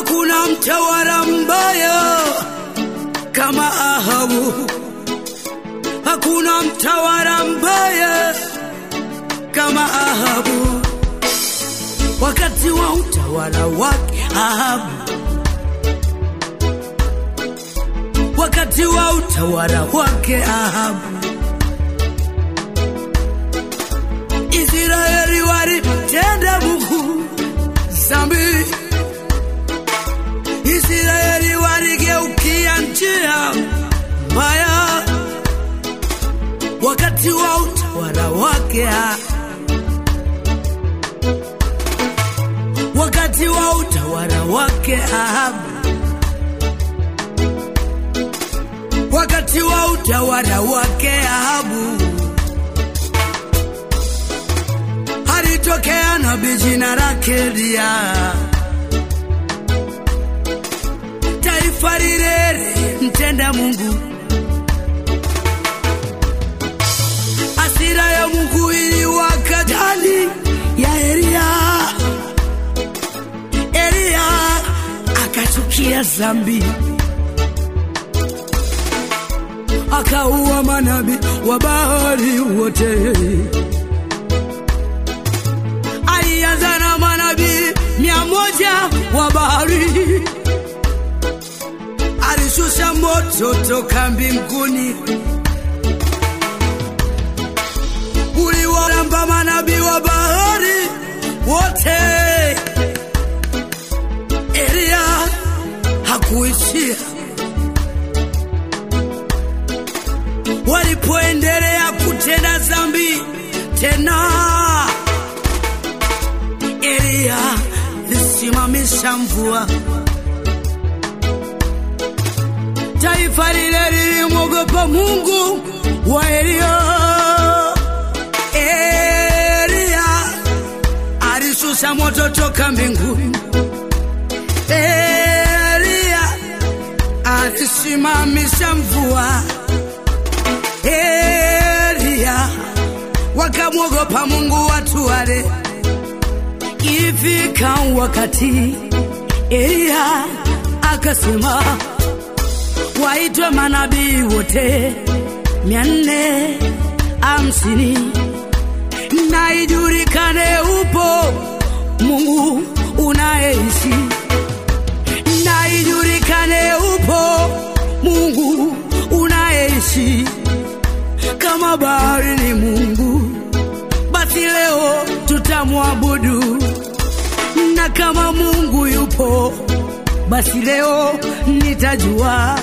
Hakuna mtawala mbaya kama Ahabu. Hakuna mtawala mbaya kama Ahabu. Wakati wa utawala wake Ahabu, wakati wa utawala wake Ahabu, Israeli walitenda Mungu dhambi. Israeli waligeukia njia mbaya. Wakati wa utawala wake wakati wa utawala wake Ahabu, wakati wa utawala wake Ahabu, alitokea nabii jina lake Eliya. Taifa lile mtenda Mungu, hasira ya Mungu iliwaka ndani ya Eliya. Eliya akachukia dhambi, akaua manabii wa Baali wote. Alianza na manabii 100 wa Baali. Alishusha moto toka mbinguni, uliwaramba manabii wa Baali wote. Eliya hakuishia. Walipoendelea kutenda dhambi tena, Eliya alisimamisha mvua. Taifa lile lilimwogopa Mungu wa Eliya. Eliya alishusha moto toka mbinguni. Eliya alisimamisha mvua. Eliya wakamwogopa Mungu watu wale. Ifika wakati Eliya akasema, waitwe manabii wote 450, na ijulikane upo Mungu unaishi, na ijulikane upo Mungu unaishi. Kama Baali ni Mungu, basi leo tutamwabudu, na kama Mungu yupo, basi leo nitajua.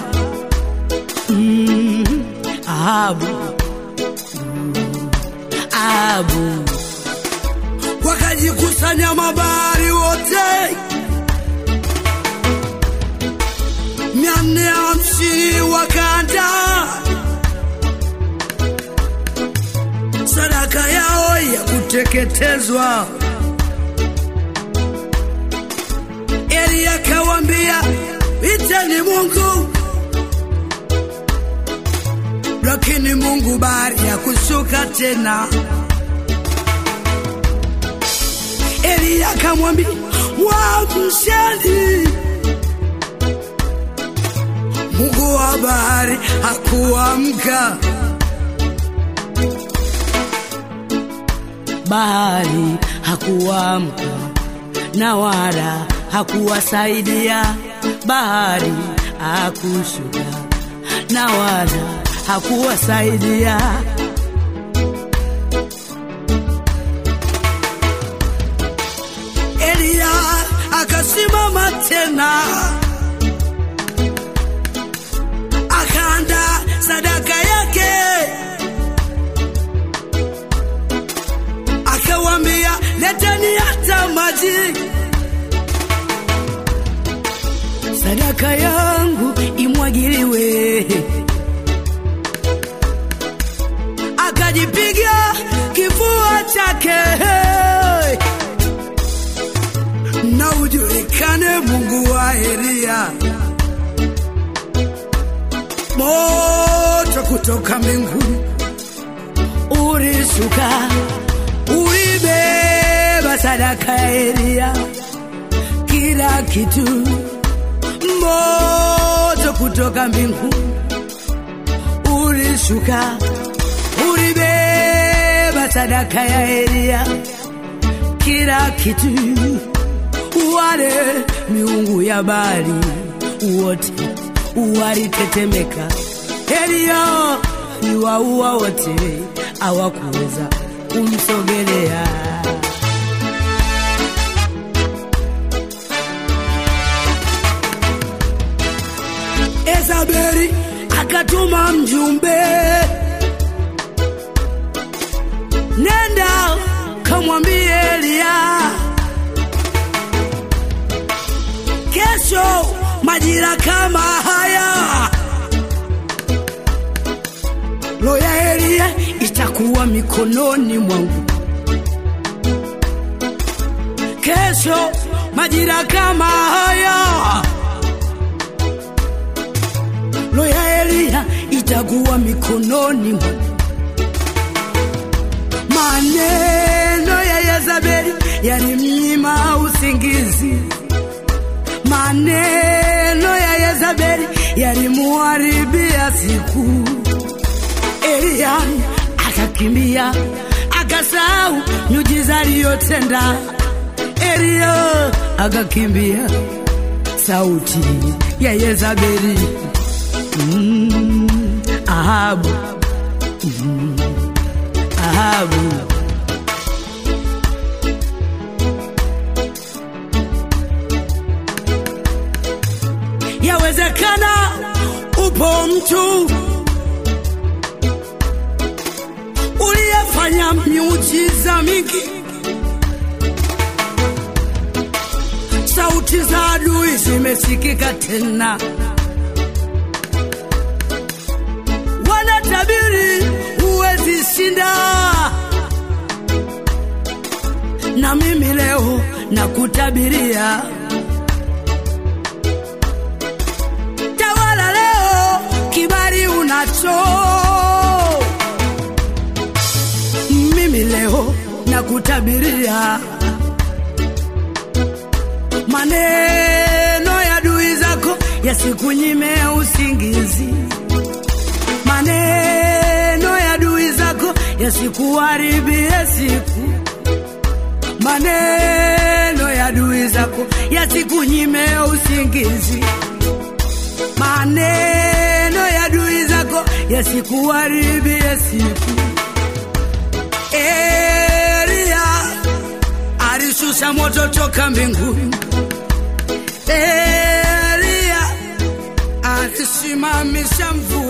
Ahabu wakajikusanya mabaali wote 450, wakaanda sadaka yao ya kuteketezwa. Eliya akawaambia, iteni Mungu. Lakini Mungu baada ya kushuka tena, Eliya akamwambia, mwamsheni. Mungu wa Baali hakuamka. Baali hakuamka na wala hakuwasaidia. Baali hakushuka na wala hakuwasaidia. Eliya akasimama tena, akaanda sadaka yake, akawaambia, leteni hata maji, sadaka yangu imwagiliwe. Akajipiga kifua chake, na ujulikane Mungu wa Eliya. Moto kutoka mbinguni ulishuka, ulibeba sadaka ya Eliya, kila kitu moto kutoka mbinguni ulishuka, ulibeba sadaka ya Elia, kila kitu. Wale miungu ya Baali wote walitetemeka. Elia aliwaua wote, hawakuweza kumsogelea. Yezebeli akatuma mjumbe, nenda kamwambie Elia, kesho majira kama haya roho ya Elia itakuwa mikononi mwangu. Kesho majira kama haya roho ya Elia itakuwa mikononi mwangu. Maneno ya Yezebeli yalimnyima usingizi. Maneno ya Yezebeli yalimuharibia siku. Elia akakimbia, akasahau miujiza aliyotenda. Elia akakimbia sauti ya Yezebeli. Ahabu, Ahabu. Yawezekana upo mtu uliyefanya miujiza mingi, sauti za adui zimesikika tena, wanatabiri huwezi shinda. Na mimi leo nakutabiria, tawala leo, kibali unacho. Mimi leo nakutabiria, maneno ya adui zako yasikunyime usingizi. Maneno ya adui zako yasikuharibie siku. Maneno ya adui zako yasikunyime usingizi. Maneno ya adui zako yasikuharibie siku. Elia alishusha moto toka mbinguni. Elia alisimamisha mvua.